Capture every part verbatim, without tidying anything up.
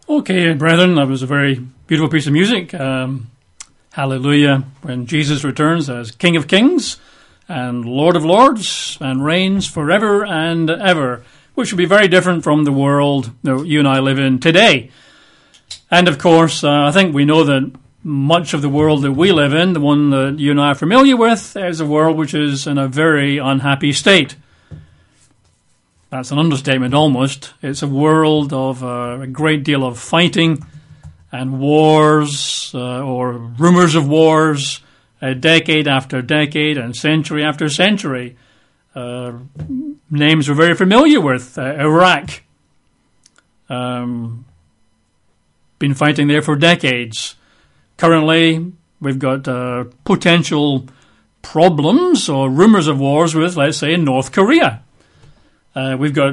Okay, brethren, that was a very beautiful piece of music. Um, hallelujah, when Jesus returns as King of Kings and Lord of Lords and reigns forever and ever, which will be very different from the world that you and I live in today. And of course, uh, I think we know that much of the world that we live in, the one that you and I are familiar with, is a world which is in a very unhappy state. That's an understatement almost. It's a world of uh, a great deal of fighting and wars uh, or rumors of wars, uh, decade after decade and century after century. Uh, names we're very familiar with. Uh, Iraq. Um, been fighting there for decades. Currently, we've got uh, potential problems or rumors of wars with, let's say, North Korea. Uh, we've got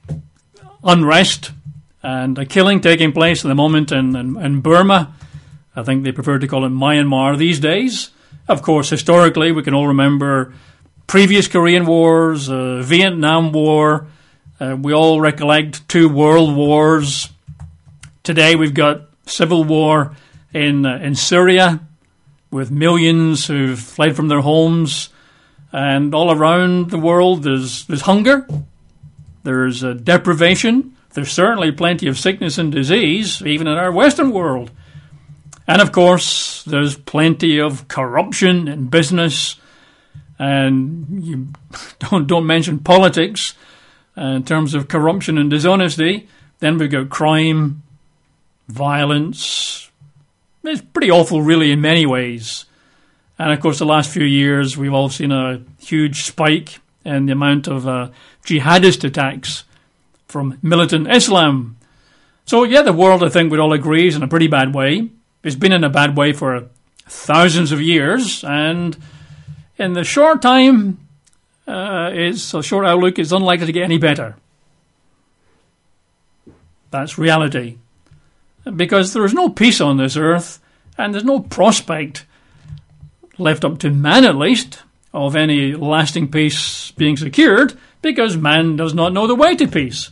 unrest and a killing taking place at the moment in, in, in Burma. I think they prefer to call it Myanmar these days. Of course, historically, we can all remember previous Korean wars, uh, Vietnam War. Uh, we all recollect two world wars. Today, we've got civil war in uh, in Syria with millions who've fled from their homes. And all around the world, there's there's hunger. There's uh, deprivation. There's certainly plenty of sickness and disease, even in our Western world. And of course, there's plenty of corruption in business. And you don't, don't mention politics uh, in terms of corruption and dishonesty. Then we've got crime, violence. It's pretty awful, really, in many ways. And of course, the last few years, we've all seen a huge spike in the amount of uh, jihadist attacks from militant Islam. So, yeah, the world, I think, would all agree is in a pretty bad way. It's been in a bad way for thousands of years, and in the short time, uh, it's a short outlook, it's unlikely to get any better. That's reality. Because there is no peace on this earth, and there's no prospect, left up to man at least, of any lasting peace being secured, because man does not know the way to peace.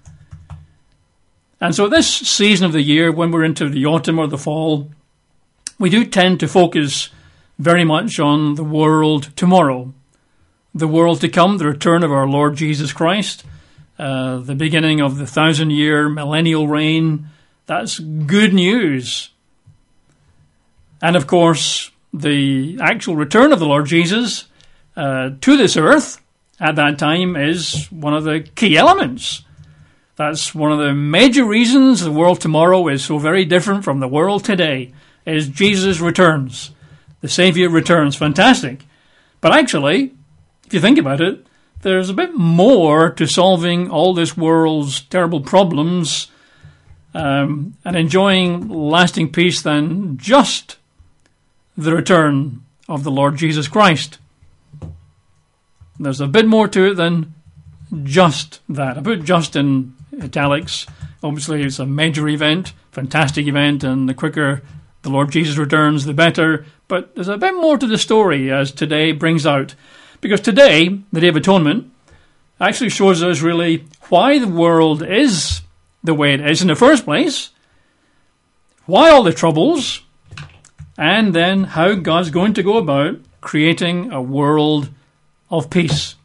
And so this season of the year, when we're into the autumn or the fall, we do tend to focus very much on the world tomorrow, the world to come, the return of our Lord Jesus Christ, uh, the beginning of the thousand-year millennial reign. That's good news. And of course, the actual return of the Lord Jesus uh, to this earth at that time is one of the key elements. That's one of the major reasons the world tomorrow is so very different from the world today, is Jesus returns. The Saviour returns. Fantastic. But actually, if you think about it, there's a bit more to solving all this world's terrible problems um, and enjoying lasting peace than just the return of the Lord Jesus Christ. There's a bit more to it than just that. I put just in italics. Obviously, it's a major event, fantastic event, and the quicker the Lord Jesus returns, the better. But there's a bit more to the story, as today brings out. Because today, the Day of Atonement, actually shows us really why the world is the way it is in the first place, why all the troubles, and then how God's going to go about creating a world of peace.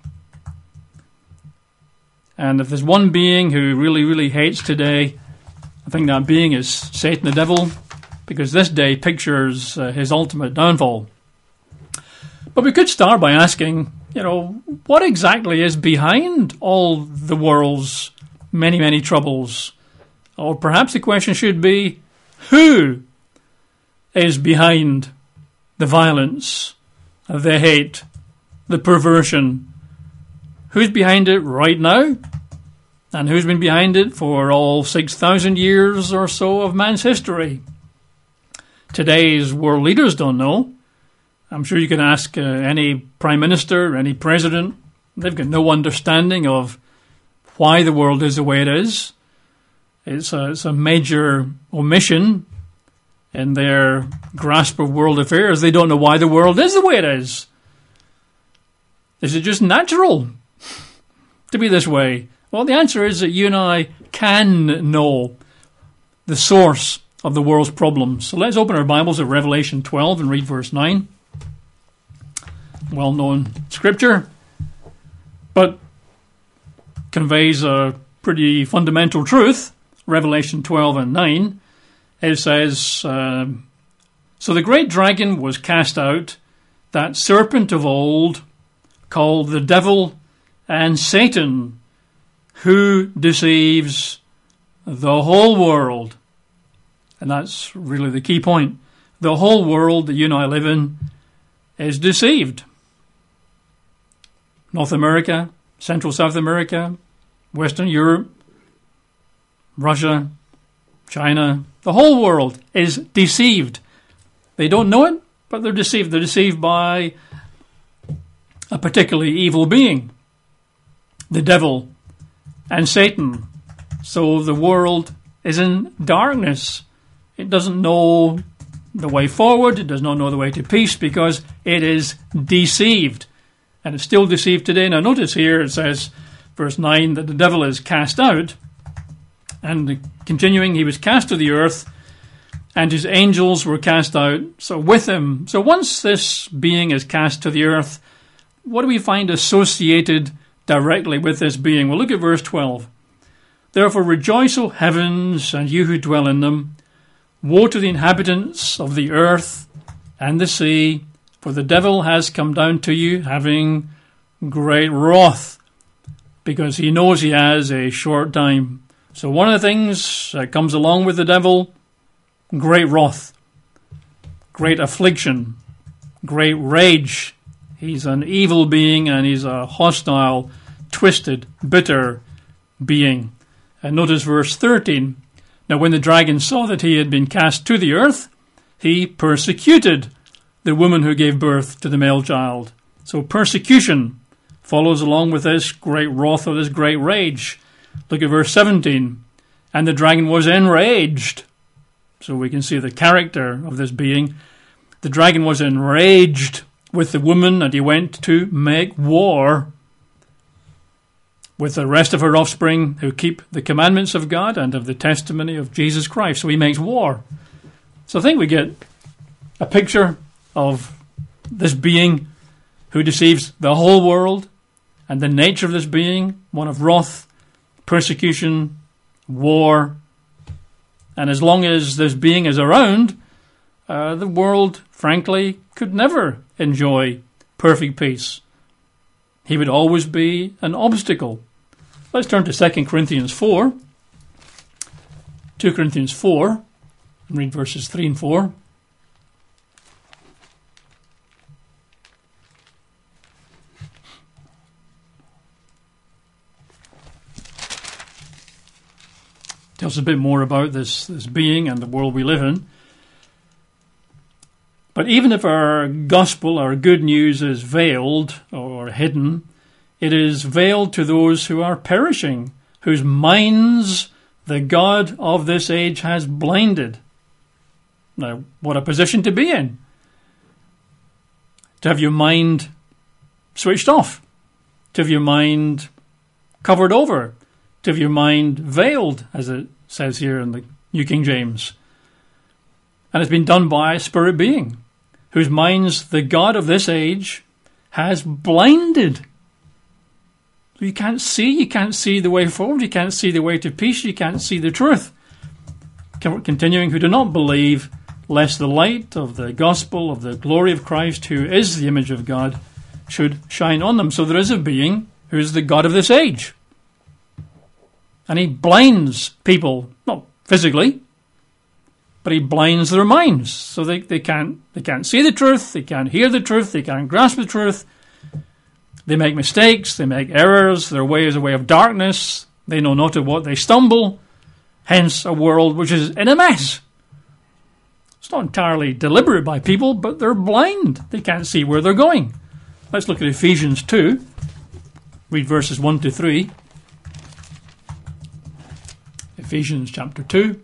And if there's one being who really, really hates today, I think that being is Satan the devil, because this day pictures uh, his ultimate downfall. But we could start by asking, you know, what exactly is behind all the world's many, many troubles? Or perhaps the question should be, who is behind the violence, the hate, the perversion? Who's behind it right now? And who's been behind it for all six thousand years or so of man's history? Today's world leaders don't know. I'm sure you can ask uh, any prime minister, any president. They've got no understanding of why the world is the way it is. It's a, it's a major omission in their grasp of world affairs. They don't know why the world is the way it is. Is it just natural to be this way? Well, the answer is that you and I can know. the source of the world's problems. So let's open our Bibles at Revelation twelve and read verse nine. Well-known scripture, but conveys a pretty fundamental truth. Revelation twelve and nine. It says, uh, so the great dragon was cast out, that serpent of old, called the devil and Satan, who deceives the whole world. And that's really the key point. The whole world that you and I live in is deceived. North America, Central South America, Western Europe, Russia, China, the whole world is deceived. They don't know it, but they're deceived. They're deceived by a particularly evil being, the devil and Satan. So the world is in darkness. It doesn't know the way forward. It does not know the way to peace because it is deceived. And it's still deceived today. Now notice here it says, verse nine, that the devil is cast out. And continuing, he was cast to the earth, and his angels were cast out, so with him. So once this being is cast to the earth, what do we find associated directly with this being? Well, look at verse twelve. Therefore rejoice, O heavens, and you who dwell in them. Woe to the inhabitants of the earth and the sea, for the devil has come down to you, having great wrath, because he knows he has a short time. So one of the things that comes along with the devil, great wrath, great affliction, great rage. He's an evil being and he's a hostile, twisted, bitter being. And notice verse thirteen. Now when the dragon saw that he had been cast to the earth, he persecuted the woman who gave birth to the male child. So persecution follows along with this great wrath or this great rage. Look at verse seventeen. And the dragon was enraged. So we can see the character of this being. The dragon was enraged with the woman, and he went to make war with the rest of her offspring who keep the commandments of God and of the testimony of Jesus Christ. So he makes war. So I think we get a picture of this being who deceives the whole world, and the nature of this being, one of wrath, persecution, war. And as long as this being is around, uh, the world, frankly, could never enjoy perfect peace. He would always be an obstacle. Let's turn to Second Corinthians four. Second Corinthians four, and read verses three and four. Tells us a bit more about this, this being and the world we live in. But even if our gospel, our good news, is veiled or hidden, it is veiled to those who are perishing, whose minds the God of this age has blinded. Now, what a position to be in. To have your mind switched off. To have your mind covered over. To have your mind veiled, as it says here in the New King James. And it's been done by a spirit being, whose minds the God of this age has blinded. So you can't see, you can't see the way forward, you can't see the way to peace, you can't see the truth. Continuing, who do not believe, lest the light of the gospel of the glory of Christ, who is the image of God, should shine on them. So there is a being who is the God of this age. And he blinds people, not physically, but he blinds their minds. So they, they can't they can't see the truth, they can't hear the truth, they can't grasp the truth. They make mistakes, they make errors, their way is a way of darkness, they know not of what they stumble, hence a world which is in a mess. It's not entirely deliberate by people, but they're blind. They can't see where they're going. Let's look at Ephesians two, read verses one to three. Ephesians chapter two.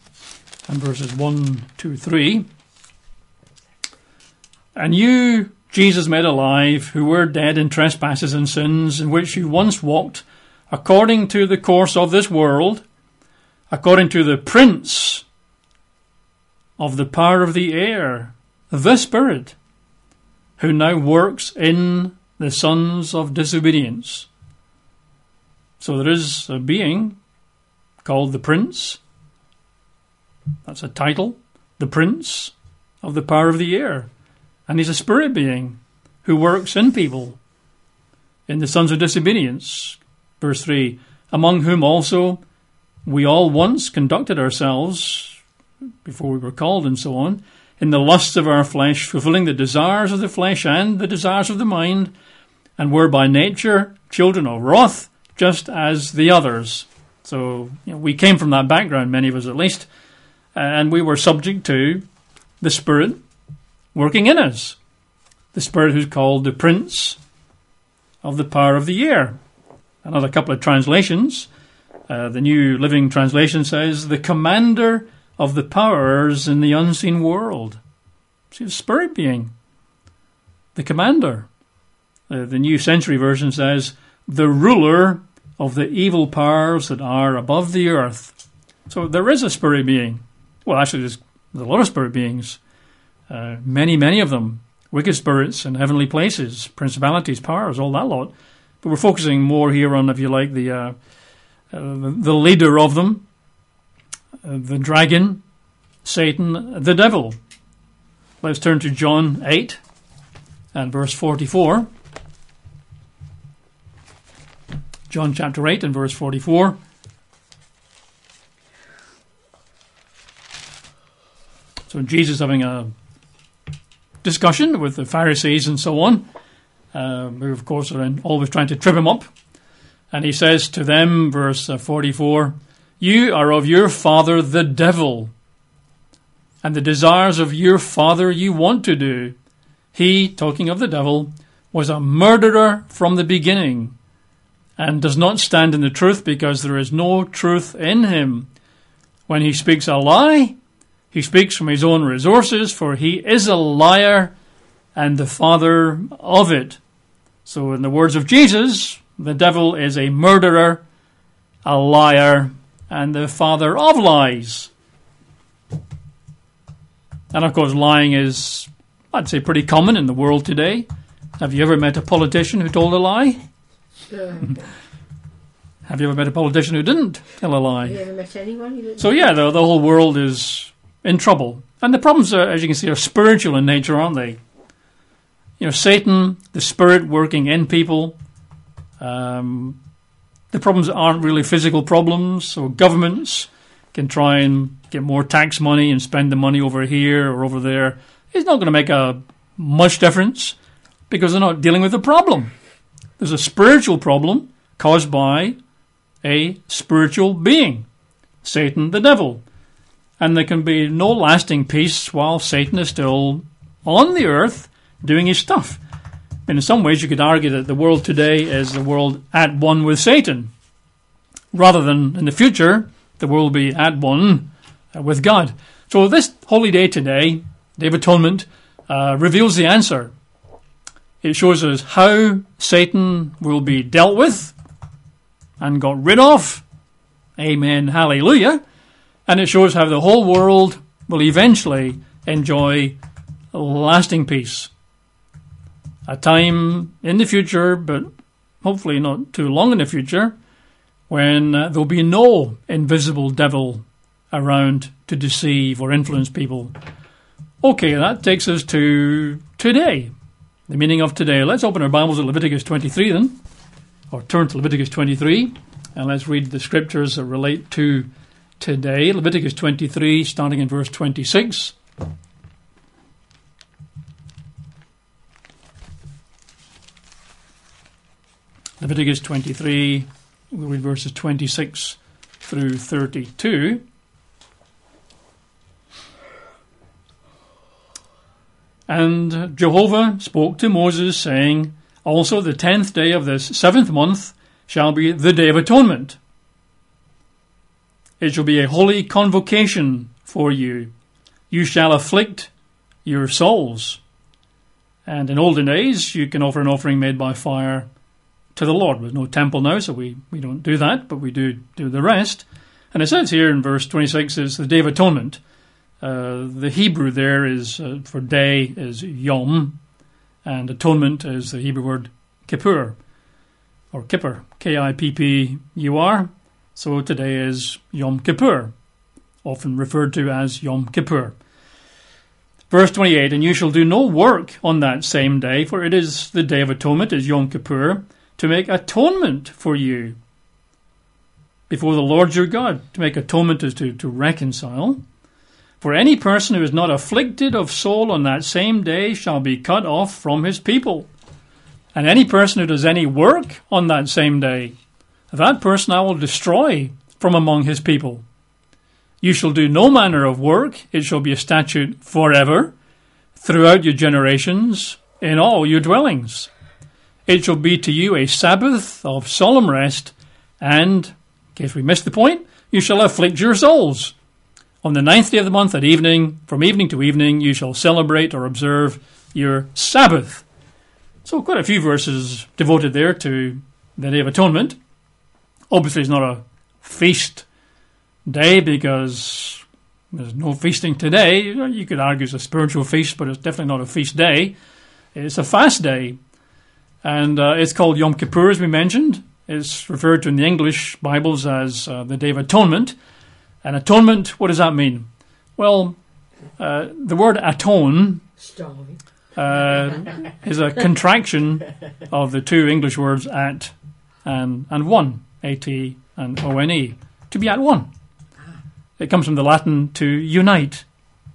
And verses one to three. And you Jesus made alive, who were dead in trespasses and sins, in which you once walked, according to the course of this world, according to the prince of the power of the air, the Spirit, who now works in the sons of disobedience. So there is a being called the Prince. That's a title. The Prince of the power of the air. And he's a spirit being who works in people, in the sons of disobedience. Verse three, among whom also we all once conducted ourselves, before we were called and so on, in the lusts of our flesh, fulfilling the desires of the flesh and the desires of the mind, and were by nature children of wrath, just as the others. So you know, we came from that background, many of us at least, and we were subject to the Spirit working in us. The Spirit who's called the Prince of the power of the air. Another couple of translations. Uh, the New Living Translation says, the commander of the powers in the unseen world. See, the Spirit being the commander. Uh, the New Century Version says, the ruler of the evil powers that are above the earth. So there is a Spirit being. Well, actually, there's, there's a lot of Spirit beings. Uh, many, many of them. Wicked spirits in heavenly places, principalities, powers, all that lot. But we're focusing more here on, if you like, the uh, uh, the leader of them, uh, the dragon, Satan, the devil. Let's turn to John eight and verse forty-four. John chapter eight and verse forty-four. So Jesus having a discussion with the Pharisees and so on, uh, who of course are in, always trying to trip him up. And he says to them, verse forty-four, you are of your father the devil, and the desires of your father you want to do. He, talking of the devil, was a murderer from the beginning, and does not stand in the truth, because there is no truth in him. When he speaks a lie, he speaks from his own resources, for he is a liar and the father of it. So in the words of Jesus, the devil is a murderer, a liar, and the father of lies. And of course, lying is, I'd say, pretty common in the world today. Have you ever met a politician who told a lie? Sure. Have you ever met a politician who didn't tell a lie? Have you ever met anyone who didn't? So yeah, the, the whole world is in trouble. And the problems, are, as you can see, are spiritual in nature, aren't they? You know, Satan, the spirit working in people. Um, the problems aren't really physical problems. So governments can try and get more tax money and spend the money over here or over there. It's not going to make a much difference because they're not dealing with the problem. There's a spiritual problem caused by a spiritual being, Satan the devil. And there can be no lasting peace while Satan is still on the earth doing his stuff. And in some ways you could argue that the world today is the world at one with Satan, rather than in the future the world will be at one with God. So this holy day today, Day of Atonement, uh, reveals the answer. It shows us how Satan will be dealt with and got rid of. Amen, hallelujah. And it shows how the whole world will eventually enjoy lasting peace. A time in the future, but hopefully not too long in the future, when uh, there'll be no invisible devil around to deceive or influence people. Okay, that takes us to today. The meaning of today. Let's open our Bibles at Leviticus twenty-three then, or turn to Leviticus twenty-three, and let's read the scriptures that relate to today. Leviticus twenty-three, starting in verse twenty-six. Leviticus twenty-three, we'll read verses twenty-six through thirty-two. And Jehovah spoke to Moses, saying, also the tenth day of this seventh month shall be the Day of Atonement. It shall be a holy convocation for you. You shall afflict your souls. And in olden days, you can offer an offering made by fire to the Lord. There's no temple now, so we, we don't do that, but we do do the rest. And it says here in verse twenty-six, it's the Day of Atonement. Uh, the Hebrew there is uh, for day is Yom, and atonement is the Hebrew word Kippur, or Kippur, K I P P U R. So today is Yom Kippur, often referred to as Yom Kippur. Verse twenty-eight, and you shall do no work on that same day, for it is the Day of Atonement, is Yom Kippur, to make atonement for you before the Lord your God. To make atonement is to, to reconcile. For any person who is not afflicted of soul on that same day shall be cut off from his people. And any person who does any work on that same day, that person I will destroy from among his people. You shall do no manner of work. It shall be a statute forever, throughout your generations, in all your dwellings. It shall be to you a Sabbath of solemn rest, and, in case we missed the point, you shall afflict your souls. On the ninth day of the month at evening, from evening to evening, you shall celebrate or observe your Sabbath. So quite a few verses devoted there to the Day of Atonement. Obviously it's not a feast day because there's no feasting today. You could argue it's a spiritual feast, but it's definitely not a feast day. It's a fast day. And uh, it's called Yom Kippur, as we mentioned. It's referred to in the English Bibles as uh, the Day of Atonement. And atonement, what does that mean? Well, uh, the word atone uh, is a contraction of the two English words at and, and one, A T and O N E, to be at one. It comes from the Latin to unite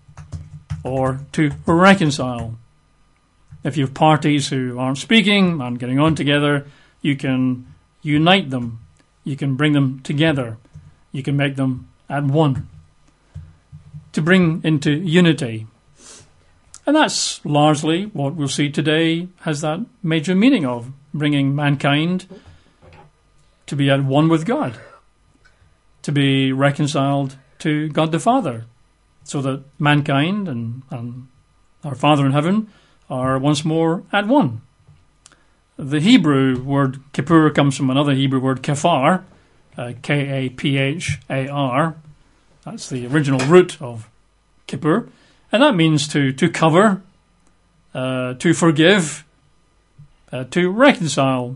or to reconcile. If you have parties who aren't speaking, aren't getting on together, you can unite them. You can bring them together. You can make them at one. To bring into unity. And that's largely what we'll see today has that major meaning of bringing mankind to be at one with God. To be reconciled to God the Father. So that mankind and, and our Father in heaven are once more at one. The Hebrew word Kippur comes from another Hebrew word Kaphar, uh, K A P H A R. That's the original root of Kippur. And that means to, to cover, uh, to forgive, uh, to reconcile.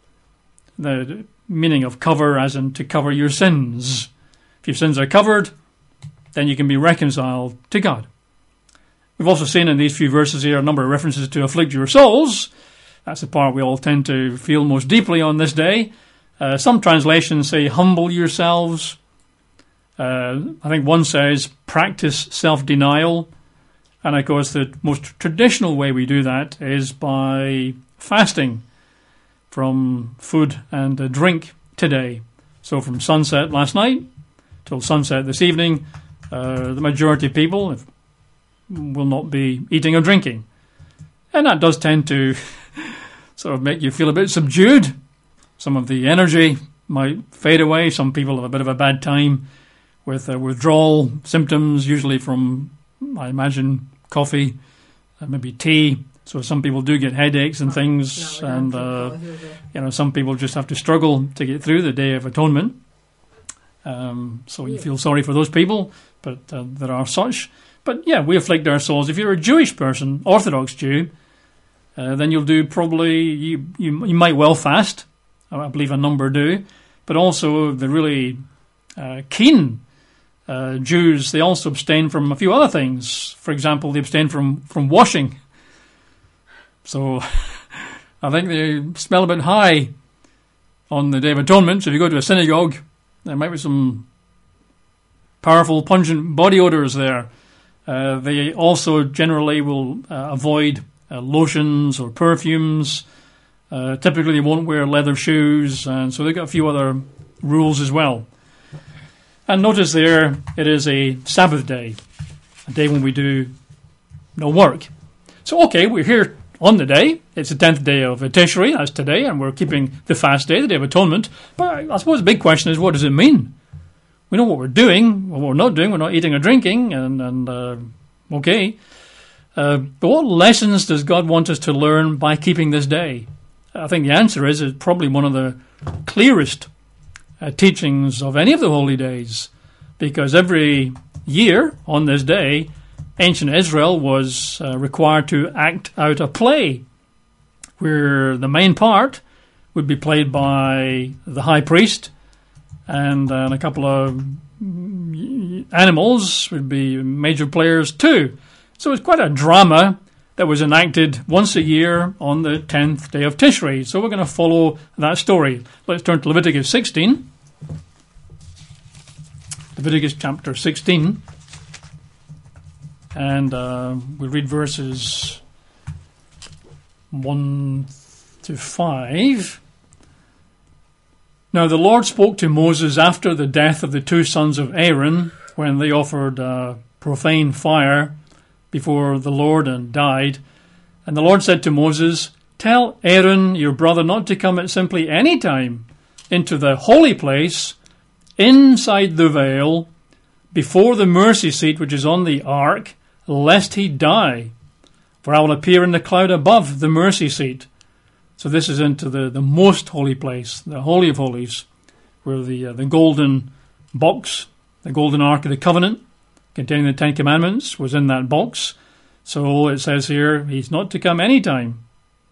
The meaning of cover as in to cover your sins. If your sins are covered, then you can be reconciled to God. We've also seen in these few verses here a number of references to afflict your souls. That's the part we all tend to feel most deeply on this day. Uh, some translations say humble yourselves. Uh, I think one says practice self-denial. And of course the most traditional way we do that is by fasting from food and uh, drink today. So from sunset last night till sunset this evening, uh, the majority of people will not be eating or drinking. And that does tend to sort of make you feel a bit subdued. Some of the energy might fade away. Some people have a bit of a bad time with uh, withdrawal symptoms, usually from, I imagine, coffee, uh, maybe tea. So some people do get headaches and things, and uh, you know, some people just have to struggle to get through the Day of Atonement. Um, so you feel sorry for those people, but uh, there are such. But yeah, we afflict our souls. If you're a Jewish person, Orthodox Jew, uh, then you'll do probably, you, you you might well fast. I believe a number do. But also the really uh, keen uh, Jews, they also abstain from a few other things. For example, they abstain from, from washing. So I think they smell a bit high on the Day of Atonement. So if you go to a synagogue, there might be some powerful, pungent body odors there. Uh, they also generally will uh, avoid uh, lotions or perfumes. Uh, typically, they won't wear leather shoes, and so they've got a few other rules as well. And notice there, it is a Sabbath day, a day when we do no work. So, okay, we're here on the day. It's the tenth day of Tishri, that's today, and we're keeping the fast day, the Day of Atonement. But I suppose the big question is, what does it mean? We know what we're doing, what we're not doing. We're not eating or drinking, and, and uh, okay. Uh, but what lessons does God want us to learn by keeping this day? I think the answer is it's probably one of the clearest uh, teachings of any of the holy days, because every year on this day, ancient Israel was uh, required to act out a play where the main part would be played by the high priest, and, uh, a couple of animals would be major players too. So it's quite a drama that was enacted once a year on the tenth day of Tishri. So we're going to follow that story. Let's turn to Leviticus sixteen. Leviticus chapter sixteen. And uh, we'll read verses one to five. Now the Lord spoke to Moses after the death of the two sons of Aaron, when they offered uh, profane fire before the Lord and died. And the Lord said to Moses, "Tell Aaron your brother not to come at simply any time into the holy place inside the veil before the mercy seat which is on the ark, lest he die. For I will appear in the cloud above the mercy seat." So this is into the, the most holy place, the Holy of Holies, where the uh, the golden box, the golden ark of the covenant, containing the Ten Commandments, was in that box. So it says here, he's not to come any time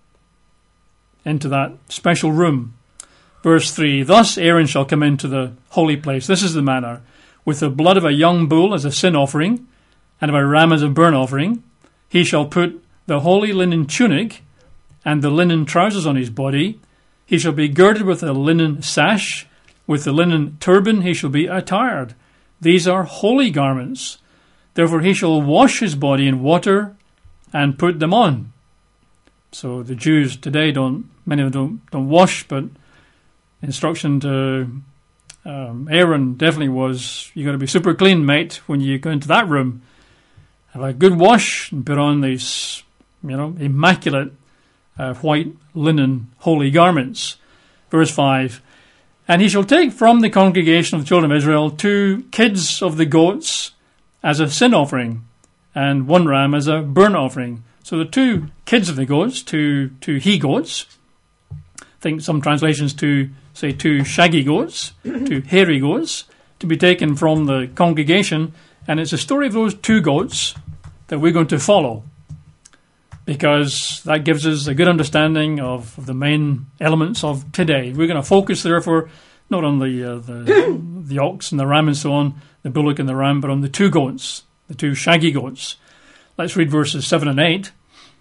into that special room. Verse three, "Thus Aaron shall come into the holy place." This is the manner: "With the blood of a young bull as a sin offering, and of a ram as a burnt offering, he shall put the holy linen tunic and the linen trousers on his body. He shall be girded with a linen sash. With the linen turban he shall be attired. These are holy garments. Therefore he shall wash his body in water and put them on." So the Jews today don't, many of them don't, don't wash, but instruction to um, Aaron definitely was, you got to be super clean, mate, when you go into that room. Have a good wash and put on these, you know, immaculate uh, white linen holy garments. Verse five, "And he shall take from the congregation of the children of Israel two kids of the goats as a sin offering, and one ram as a burnt offering." So the two kids of the goats, two two he goats. I think some translations to say two shaggy goats, two hairy goats, to be taken from the congregation. And it's the story of those two goats that we're going to follow, because that gives us a good understanding of, of the main elements of today. We're going to focus, therefore, not on the, uh, the the ox and the ram and so on, the bullock and the ram, but on the two goats, the two shaggy goats. Let's read verses seven and eight.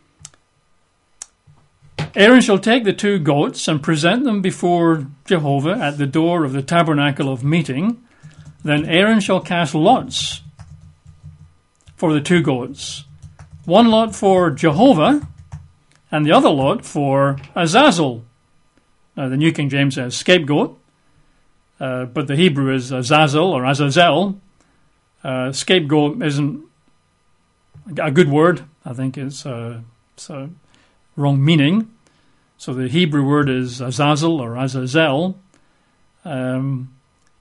"Aaron shall take the two goats and present them before Jehovah at the door of the tabernacle of meeting. Then Aaron shall cast lots for the two goats, one lot for Jehovah and the other lot for Azazel." Now the New King James says scapegoat, uh, but the Hebrew is Azazel or Azazel. Uh, scapegoat isn't a good word. I think it's, uh, it's a wrong meaning. So the Hebrew word is Azazel or Azazel. Um,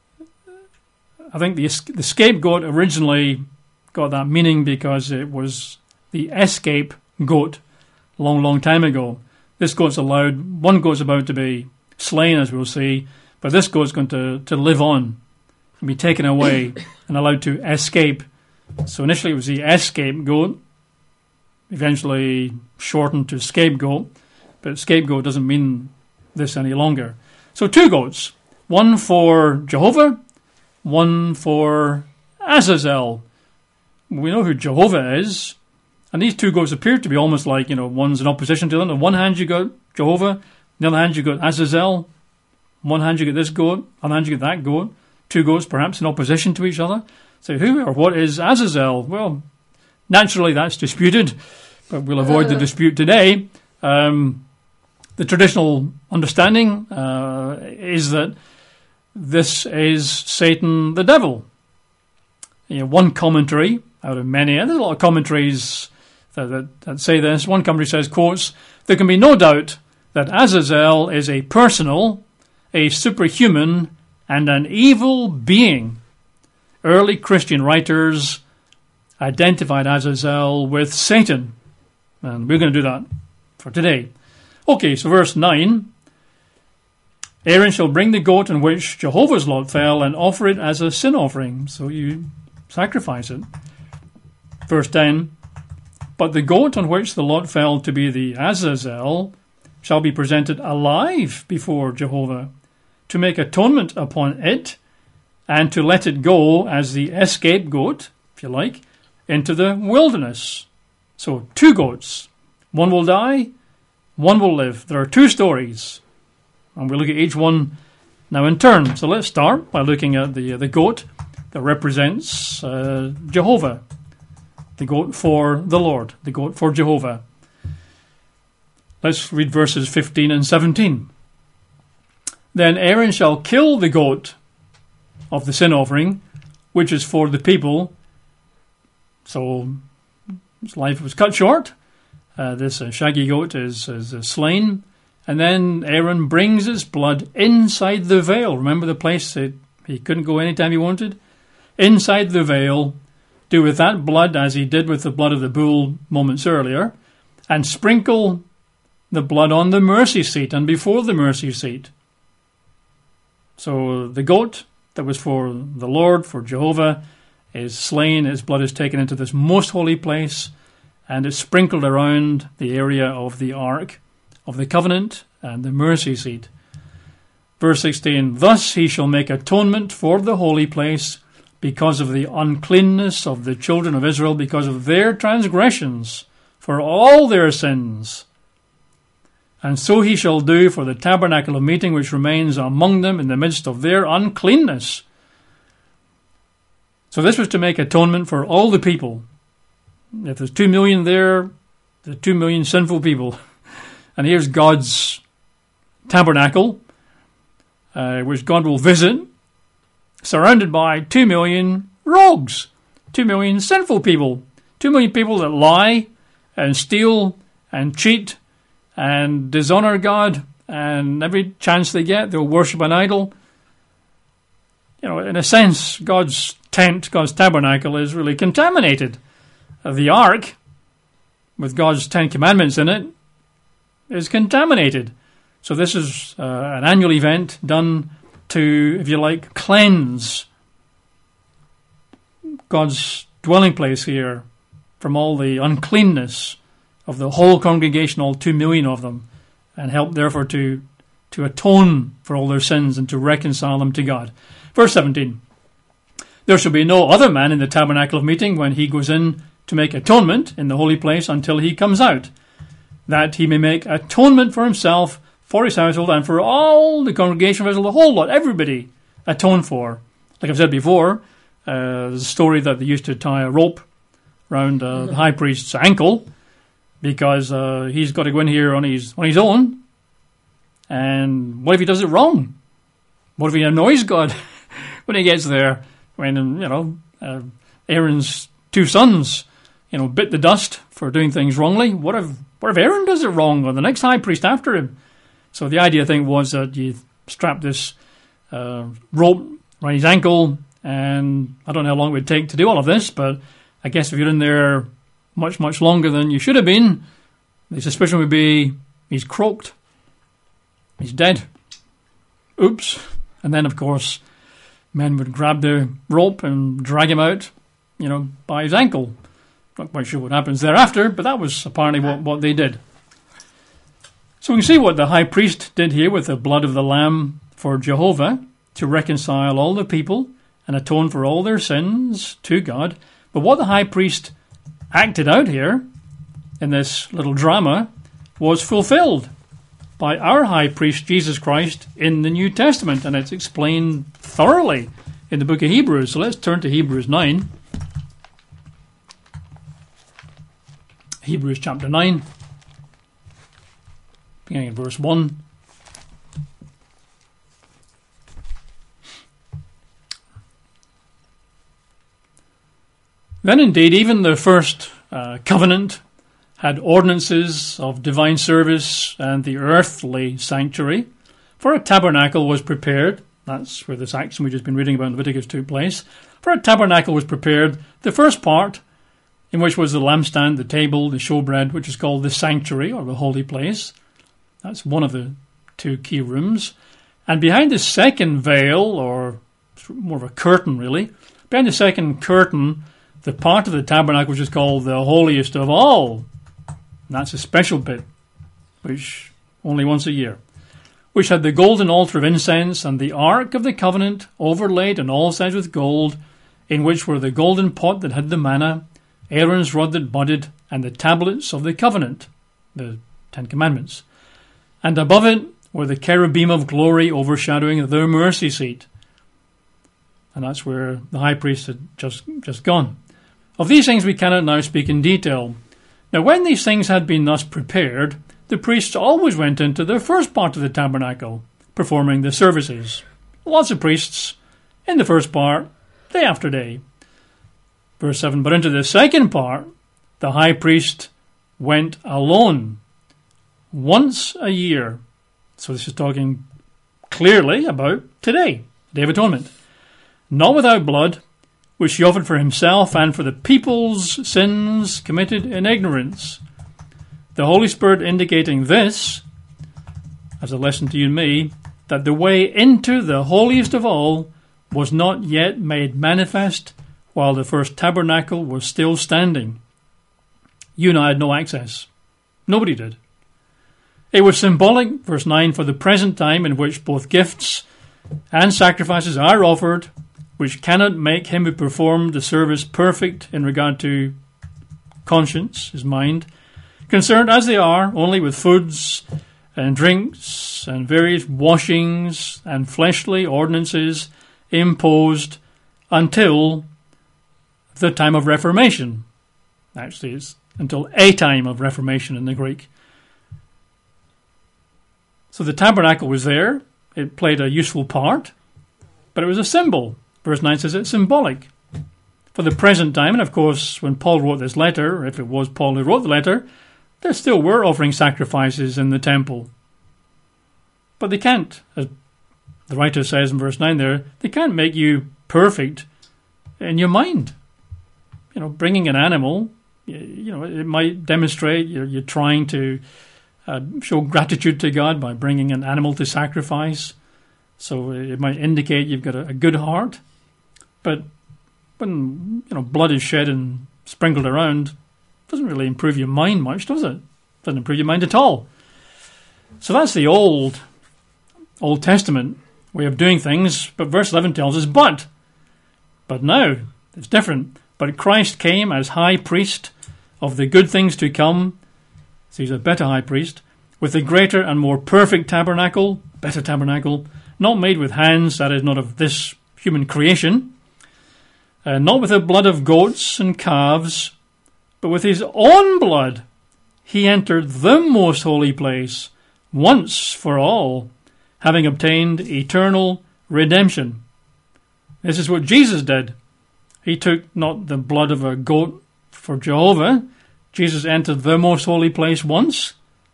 I think the the scapegoat originally got that meaning because it was the escape goat a long, long time ago. This goat's allowed, one goat's about to be slain, as we'll see, but this goat's going to, to live on and be taken away and allowed to escape. So initially it was the escape goat, eventually shortened to scapegoat, but scapegoat doesn't mean this any longer. So two goats, one for Jehovah, one for Azazel. We know who Jehovah is, and these two goats appear to be almost like, you know, one's in opposition to them. On one hand you got Jehovah, on the other hand you got Azazel. On one hand you get this goat, on the other hand you get that goat. Two goats perhaps in opposition to each other. So who or what is Azazel? Well, naturally that's disputed, but we'll avoid the dispute today. Um, the traditional understanding uh, is that this is Satan the devil. You know, one commentary out of many, and there's a lot of commentaries that, that, that say this. One commentary says, quotes, "There can be no doubt that Azazel is a personal, a superhuman, and an evil being." Early Christian writers identified Azazel with Satan. And we're going to do that for today. Okay, so verse nine. Aaron shall bring the goat on which Jehovah's lot fell and offer it as a sin offering. So you sacrifice it. Verse ten. But the goat on which the lot fell to be the Azazel shall be presented alive before Jehovah, to make atonement upon it, and to let it go as the escape goat, if you like, into the wilderness. So two goats. One will die, one will live. There are two stories, and we'll look at each one now in turn. So let's start by looking at the, uh, the goat that represents uh, Jehovah. The goat for the Lord, the goat for Jehovah. Let's read verses fifteen and seventeen. Then Aaron shall kill the goat of the sin offering, which is for the people. So his life was cut short. Uh, this uh, shaggy goat is, is uh, slain. And then Aaron brings its blood inside the veil. Remember the place that he couldn't go anytime he wanted? Inside the veil. Do with that blood as he did with the blood of the bull moments earlier, and sprinkle the blood on the mercy seat and before the mercy seat. So the goat that was for the Lord, for Jehovah, is slain. His blood is taken into this most holy place and is sprinkled around the area of the ark of the covenant and the mercy seat. Verse sixteen, thus he shall make atonement for the holy place because of the uncleanness of the children of Israel, because of their transgressions, for all their sins. And so he shall do for the tabernacle of meeting which remains among them in the midst of their uncleanness. So this was to make atonement for all the people. If there's two million there, there's two million sinful people. And here's God's tabernacle, uh, which God will visit, surrounded by two million rogues, two million sinful people, two million people that lie and steal and cheat and dishonor God, and every chance they get, they'll worship an idol. You know, in a sense, God's tent, God's tabernacle is really contaminated. The ark, with God's Ten Commandments in it, is contaminated. So this is uh, an annual event done to, if you like, cleanse God's dwelling place here from all the uncleanness of the whole congregation, all two million of them, and help therefore to, to atone for all their sins and to reconcile them to God. Verse seventeen, there shall be no other man in the tabernacle of meeting when he goes in to make atonement in the holy place until he comes out, that he may make atonement for himself, for his household, and for all the congregation of Israel, the whole lot, everybody atone for. Like I've said before, uh, there's a story that they used to tie a rope around uh, the high priest's ankle, because uh, he's got to go in here on his on his own. And what if he does it wrong? What if he annoys God when he gets there? When, you know, uh, Aaron's two sons, you know, bit the dust for doing things wrongly. What if what if Aaron does it wrong, or the next high priest after him? So the idea, I think, was that you strap this uh, rope around his ankle, and I don't know how long it would take to do all of this, but I guess if you're in there much, much longer than you should have been, the suspicion would be he's croaked. He's dead. Oops. And then, of course, men would grab the rope and drag him out, you know, by his ankle. Not quite sure what happens thereafter, but that was apparently what, what they did. So we can see what the high priest did here with the blood of the lamb for Jehovah to reconcile all the people and atone for all their sins to God. But what the high priest acted out here in this little drama was fulfilled by our high priest Jesus Christ in the New Testament, and it's explained thoroughly in the book of Hebrews. So let's turn to Hebrews nine. Hebrews chapter nine, beginning at verse one. Then indeed, even the first uh, covenant had ordinances of divine service and the earthly sanctuary. For a tabernacle was prepared. That's where this action we've just been reading about in Leviticus took place. For a tabernacle was prepared, the first part, in which was the lampstand, the table, the showbread, which is called the sanctuary or the holy place. That's one of the two key rooms. And behind the second veil, or more of a curtain really, behind the second curtain, the part of the tabernacle which is called the holiest of all. And that's a special bit, which only once a year, which had the golden altar of incense and the ark of the covenant overlaid on all sides with gold, in which were the golden pot that had the manna, Aaron's rod that budded, and the tablets of the covenant, the Ten Commandments. And above it were the cherubim of glory overshadowing the mercy seat. And that's where the high priest had just, just gone. Of these things we cannot now speak in detail. Now when these things had been thus prepared, the priests always went into the first part of the tabernacle, performing the services. Lots of priests in the first part, day after day. Verse seven, but into the second part, the high priest went alone, once a year. So this is talking clearly about today, Day of Atonement. Not without blood, which he offered for himself and for the people's sins committed in ignorance. The Holy Spirit indicating this, as a lesson to you and me, that the way into the holiest of all was not yet made manifest while the first tabernacle was still standing. You and I had no access. Nobody did. It was symbolic, verse nine, for the present time in which both gifts and sacrifices are offered, which cannot make him who performed the service perfect in regard to conscience, his mind, concerned as they are only with foods and drinks and various washings and fleshly ordinances imposed until the time of Reformation. Actually, it's until a time of Reformation in the Greek. So the tabernacle was there. It played a useful part, but it was a symbol. Verse nine says it's symbolic. For the present time, and of course, when Paul wrote this letter, if it was Paul who wrote the letter, there still were offering sacrifices in the temple. But they can't, as the writer says in verse nine there, they can't make you perfect in your mind. You know, bringing an animal, you know, it might demonstrate you're, you're trying to uh, show gratitude to God by bringing an animal to sacrifice. So it might indicate you've got a, a good heart. But when, you know, blood is shed and sprinkled around, it doesn't really improve your mind much, does it? It doesn't improve your mind at all. So that's the old, Old Testament way of doing things. But verse eleven tells us, but, but now, it's different. But Christ came as high priest of the good things to come. So he's a better high priest, with a greater and more perfect tabernacle, better tabernacle, not made with hands, that is not of this human creation, uh, not with the blood of goats and calves, but with his own blood he entered the most holy place once for all, having obtained eternal redemption. This is what Jesus did. He took not the blood of a goat for Jehovah. Jesus entered the most holy place once,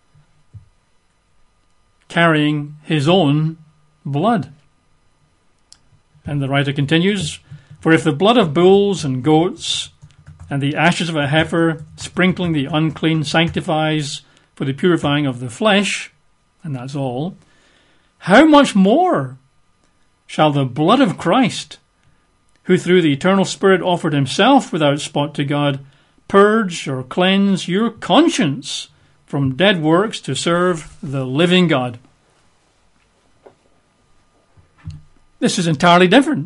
carrying his own blood. And the writer continues, for if the blood of bulls and goats and the ashes of a heifer sprinkling the unclean sanctifies for the purifying of the flesh, and that's all, how much more shall the blood of Christ, who through the eternal Spirit offered himself without spot to God, purge or cleanse your conscience from dead works to serve the living God. This is entirely different.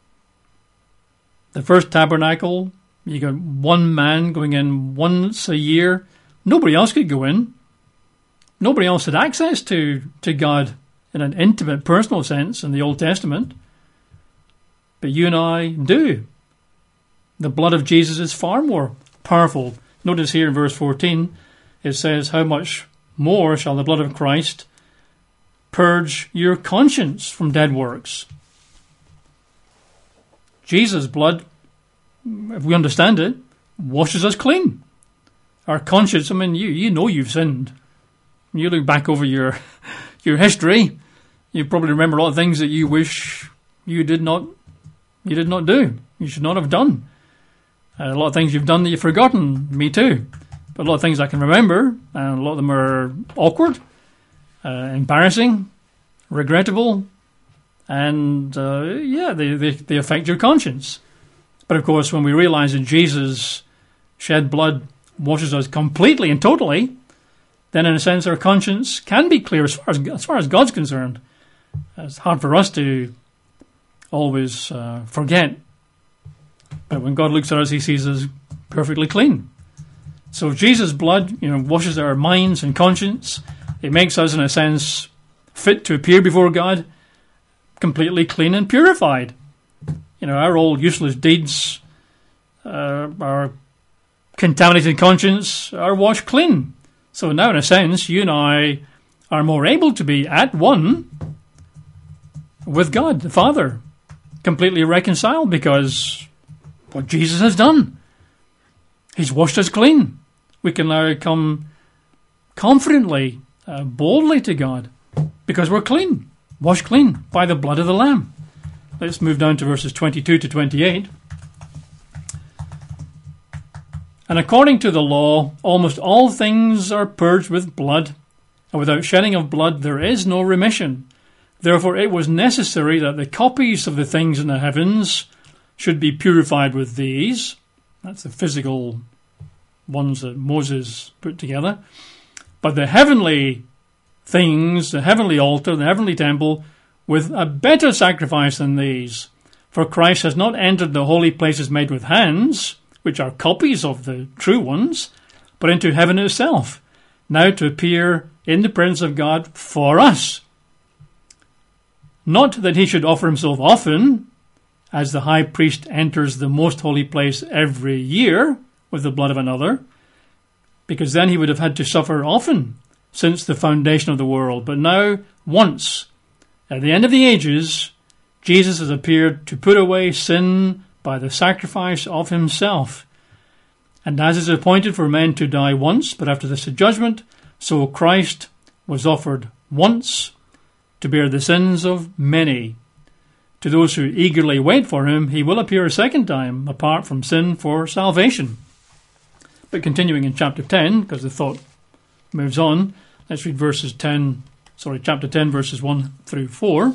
The first tabernacle, you got one man going in once a year. Nobody else could go in. Nobody else had access to, to God in an intimate, personal sense in the Old Testament. But you and I do. The blood of Jesus is far more powerful. Notice here in verse fourteen, it says, how much more shall the blood of Christ purge your conscience from dead works? Jesus' blood, if we understand it, washes us clean. Our conscience, I mean, you, you know you've sinned. When you look back over your your history, you probably remember a lot of things that you wish you did not you did not do. You should not have done. A lot of things you've done that you've forgotten, me too. But a lot of things I can remember, and a lot of them are awkward, uh, embarrassing, regrettable, and uh, yeah, they, they, they affect your conscience. But of course, when we realize that Jesus shed blood washes us completely and totally, then in a sense our conscience can be clear as far as, as, far as God's concerned. It's hard for us to always uh, forget. But when God looks at us, he sees us perfectly clean. So if Jesus' blood, you know, washes our minds and conscience, it makes us, in a sense, fit to appear before God, completely clean and purified. You know, our old useless deeds, uh, our contaminated conscience are washed clean. So now, in a sense, you and I are more able to be at one with God, the Father, completely reconciled because what Jesus has done. He's washed us clean. We can now come confidently, uh, boldly to God because we're clean, washed clean by the blood of the Lamb. Let's move down to verses twenty-two to twenty-eight. And according to the law, almost all things are purged with blood, and without shedding of blood there is no remission. Therefore it was necessary that the copies of the things in the heavens should be purified with these. That's the physical ones that Moses put together. But the heavenly things, the heavenly altar, the heavenly temple, with a better sacrifice than these. For Christ has not entered the holy places made with hands, which are copies of the true ones, but into heaven itself, now to appear in the presence of God for us. Not that he should offer himself often, as the high priest enters the most holy place every year with the blood of another, because then he would have had to suffer often since the foundation of the world. But now, once, at the end of the ages, Jesus has appeared to put away sin by the sacrifice of himself. And as is appointed for men to die once, but after this judgment, so Christ was offered once to bear the sins of many. To those who eagerly wait for him, he will appear a second time, apart from sin, for salvation. But continuing in chapter ten, because the thought moves on, let's read verses ten, sorry, chapter ten, verses one through four.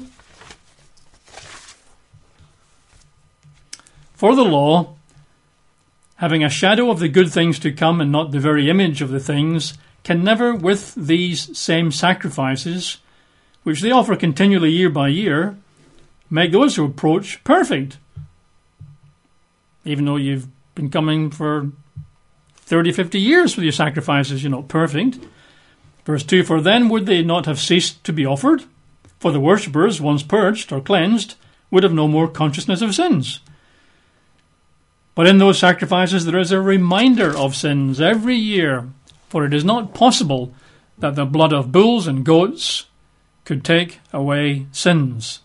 For the law, having a shadow of the good things to come and not the very image of the things, can never with these same sacrifices, which they offer continually year by year, make those who approach perfect. Even though you've been coming for thirty, fifty years with your sacrifices, you're not perfect. Verse two, for then would they not have ceased to be offered? For the worshippers, once purged or cleansed, would have no more consciousness of sins. But in those sacrifices there is a reminder of sins every year, for it is not possible that the blood of bulls and goats could take away sins.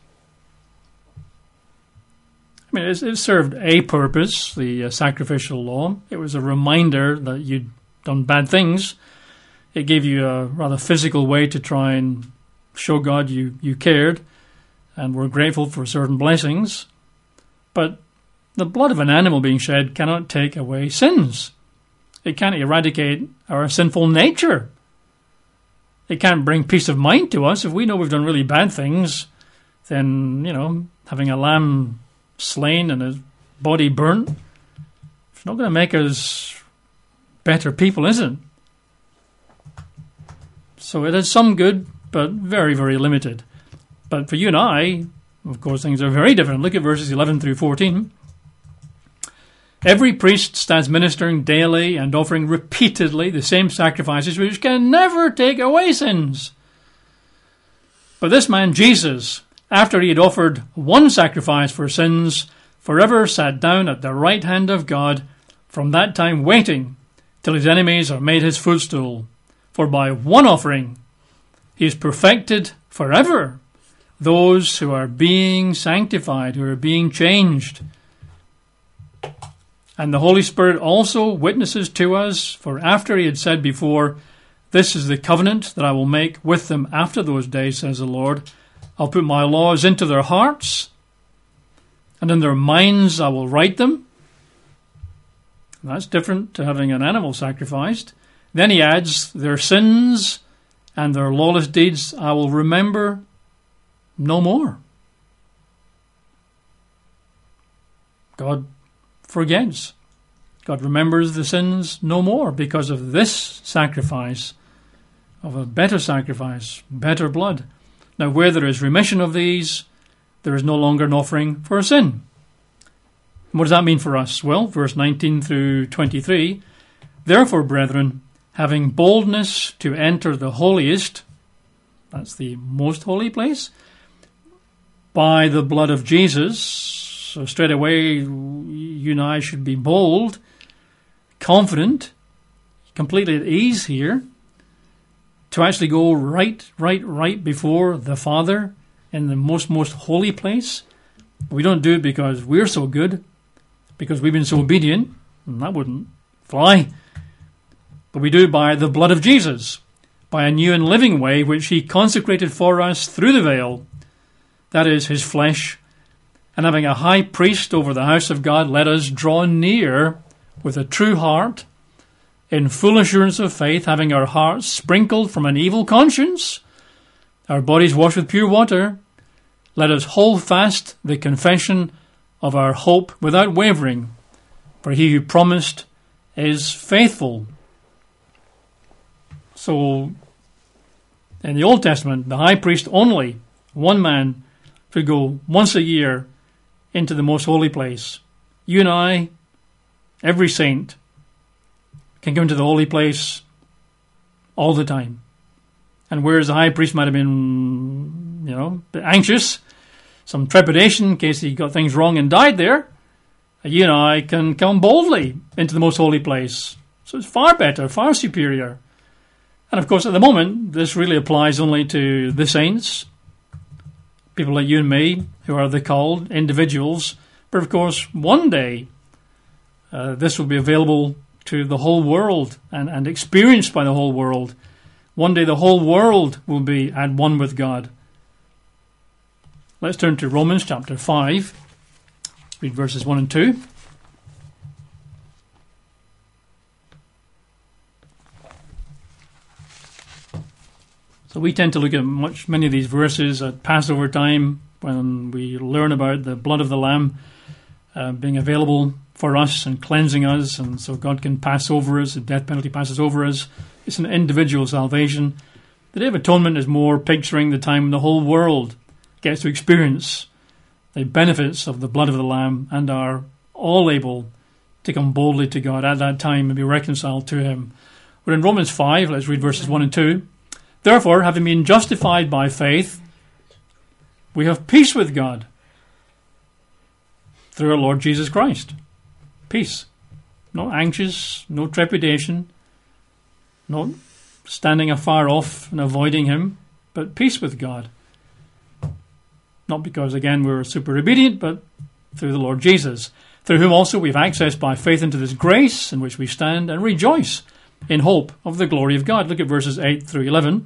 I mean, it served a purpose, the uh, sacrificial law. It was a reminder that you'd done bad things. It gave you a rather physical way to try and show God you, you cared and were grateful for certain blessings. But the blood of an animal being shed cannot take away sins. It can't eradicate our sinful nature. It can't bring peace of mind to us. If we know we've done really bad things, then, you know, having a lamb slain and his body burnt, it's not going to make us better people, is it? So it has some good, but very, very limited. But for you and I, of course, things are very different. Look at verses eleven through fourteen. Every priest stands ministering daily and offering repeatedly the same sacrifices which can never take away sins. But this man, Jesus, after he had offered one sacrifice for sins, forever sat down at the right hand of God, from that time waiting till his enemies are made his footstool. For by one offering he has perfected forever those who are being sanctified, who are being changed. And the Holy Spirit also witnesses to us, for after he had said before, this is the covenant that I will make with them after those days, says the Lord. I'll put my laws into their hearts, and in their minds I will write them. That's different to having an animal sacrificed. Then he adds, their sins and their lawless deeds I will remember no more. God forgets. God remembers the sins no more because of this sacrifice, of a better sacrifice, better blood. Now, where there is remission of these, there is no longer an offering for a sin. What does that mean for us? Well, verse nineteen through twenty-three, therefore, brethren, having boldness to enter the holiest, that's the most holy place, by the blood of Jesus. So straight away, you and I should be bold, confident, completely at ease here, to actually go right, right, right before the Father in the most, most holy place. We don't do it because we're so good, because we've been so obedient, and that wouldn't fly. But we do it by the blood of Jesus, by a new and living way which he consecrated for us through the veil, that is, his flesh. And having a high priest over the house of God, let us draw near with a true heart, in full assurance of faith, having our hearts sprinkled from an evil conscience, our bodies washed with pure water. Let us hold fast the confession of our hope without wavering, for he who promised is faithful. So, in the Old Testament, the high priest only, one man, could go once a year into the most holy place. You and I, every saint, can go into the holy place all the time. And whereas the high priest might have been, you know, a bit anxious, some trepidation in case he got things wrong and died there, you and I can come boldly into the most holy place. So it's far better, far superior. And of course, at the moment, this really applies only to the saints, people like you and me, who are the called individuals. But of course, one day, uh, this will be available to the whole world and, and experienced by the whole world. One day, the whole world will be at one with God. Let's turn to Romans chapter five, read verses one and two. So we tend to look at much many of these verses at Passover time when we learn about the blood of the Lamb uh, being available for us and cleansing us, and so God can pass over us, the death penalty passes over us. It's an individual salvation. The Day of Atonement is more picturing the time when the whole world gets to experience the benefits of the blood of the Lamb and are all able to come boldly to God at that time and be reconciled to him. We're in Romans five, let's read verses one and two. Therefore, having been justified by faith, we have peace with God through our Lord Jesus Christ. Peace. No anxious, no trepidation, not standing afar off and avoiding him, but peace with God. Not because, again, we're super obedient, but through the Lord Jesus, through whom also we have access by faith into this grace in which we stand and rejoice in hope of the glory of God. Look at verses eight through eleven.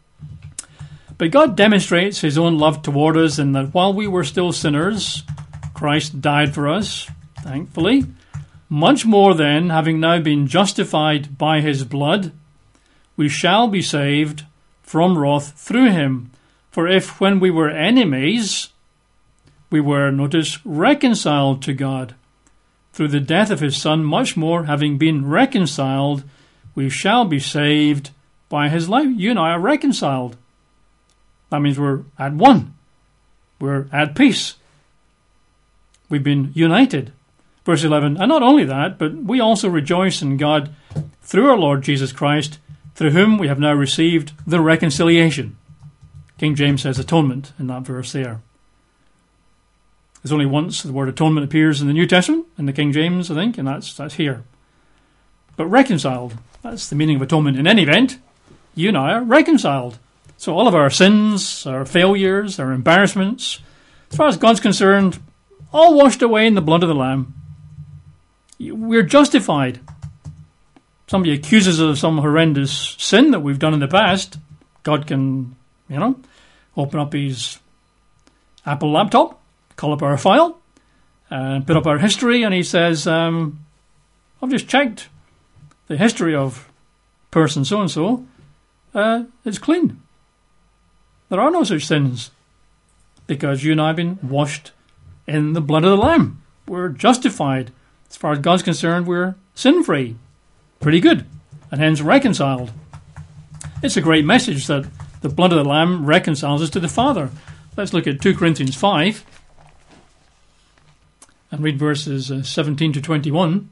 But God demonstrates his own love toward us in that while we were still sinners, Christ died for us, thankfully. Much more then, having now been justified by his blood, we shall be saved from wrath through him. For if when we were enemies, we were, notice, reconciled to God through the death of his Son, much more, having been reconciled, we shall be saved by his life. You and I are reconciled. That means we're at one. We're at peace. We've been united. Verse eleven, and not only that, but we also rejoice in God through our Lord Jesus Christ, through whom we have now received the reconciliation. King James says atonement in that verse there. There's only once the word atonement appears in the New Testament, in the King James, I think, and that's that's here. But reconciled, that's the meaning of atonement. In any event, you and I are reconciled. So all of our sins, our failures, our embarrassments, as far as God's concerned, all washed away in the blood of the Lamb. We're justified. Somebody accuses us of some horrendous sin that we've done in the past. God can, you know, open up his Apple laptop, call up our file, and put up our history, and he says, um, I've just checked the history of person so-and-so. Uh, it's clean. There are no such sins. Because you and I have been washed in the blood of the Lamb. We're justified. As far as God's concerned, we're sin-free. Pretty good. And hence reconciled. It's a great message that the blood of the Lamb reconciles us to the Father. Let's look at two Corinthians five. And read verses uh, seventeen to twenty-one.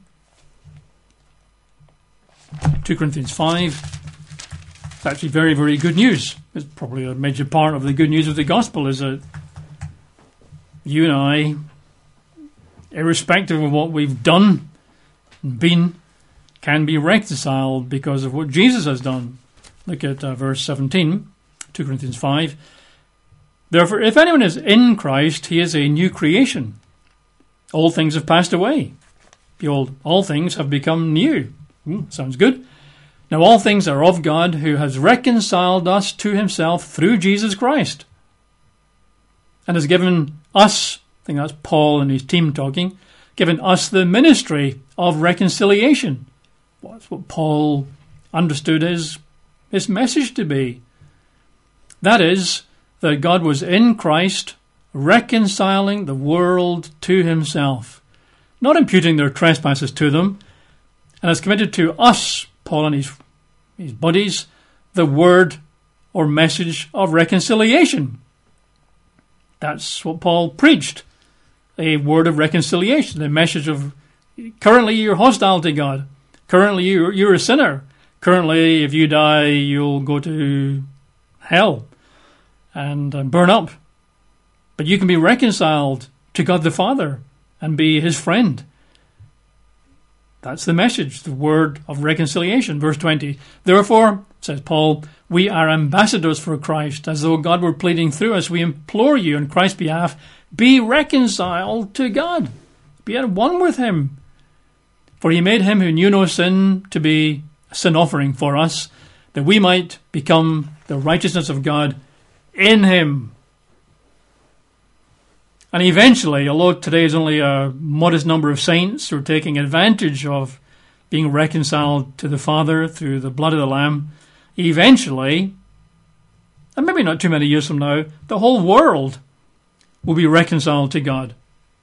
two Corinthians five. It's actually very, very good news. It's probably a major part of the good news of the gospel is that you and I, irrespective of what we've done and been, can be reconciled because of what Jesus has done. Look at uh, verse seventeen, two Corinthians five. Therefore, if anyone is in Christ, he is a new creation. All things have passed away. Behold, all things have become new. Hmm, sounds good. Now all things are of God, who has reconciled us to himself through Jesus Christ, and has given us, I think that's Paul and his team talking, given us the ministry of reconciliation. Well, that's what Paul understood his, his message to be. That is, that God was in Christ reconciling the world to himself, not imputing their trespasses to them, and has committed to us, Paul and his, his buddies, the word or message of reconciliation. That's what Paul preached, a word of reconciliation, a message of currently you're hostile to God, currently you're, you're a sinner, currently if you die you'll go to hell and uh, burn up. But you can be reconciled to God the Father and be his friend. That's the message, the word of reconciliation. Verse twenty. Therefore, says Paul, we are ambassadors for Christ, as though God were pleading through us. We implore you on Christ's behalf, be reconciled to God. Be at one with him. For he made him who knew no sin to be a sin offering for us, that we might become the righteousness of God in him. And eventually, although today is only a modest number of saints who are taking advantage of being reconciled to the Father through the blood of the Lamb, eventually, and maybe not too many years from now, the whole world will be reconciled to God.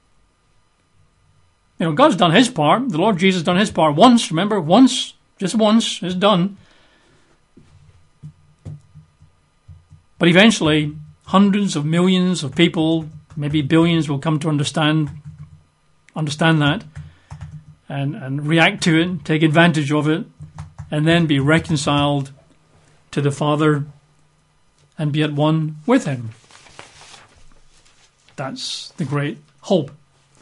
You know, God's done his part. The Lord Jesus has done his part once, remember, once, just once, it's done. But eventually, hundreds of millions of people, maybe billions, will come to understand understand that and, and react to it, take advantage of it, and then be reconciled to the Father and be at one with him. That's the great hope.